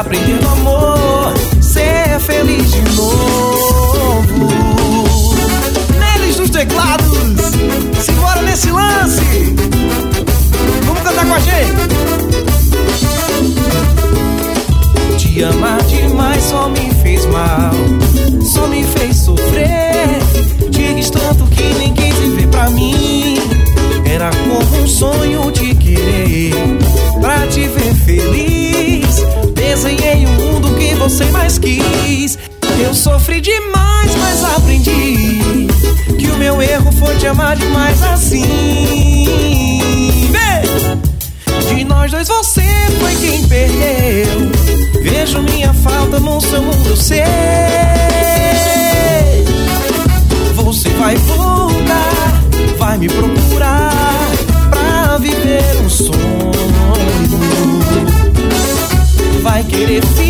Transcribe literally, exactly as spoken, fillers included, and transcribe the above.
aprender no amor, ser feliz de novo. Neles dos teclados, simbora nesse lance. Vamos cantar com a gente. Te amar demais só me fez mal, só me fez sofrer. Te quis tanto que nem quis viver pra mim. Era como um sonho te querer, pra te ver feliz. Desenhei o mundo que você mais quis. Eu sofri demais, mas aprendi que o meu erro foi te amar demais assim. Vê! De nós dois você foi quem perdeu. Vejo minha falta no seu mundo, eu sei. Você vai voltar, vai me procurar pra viver um sonho. Vai querer ficar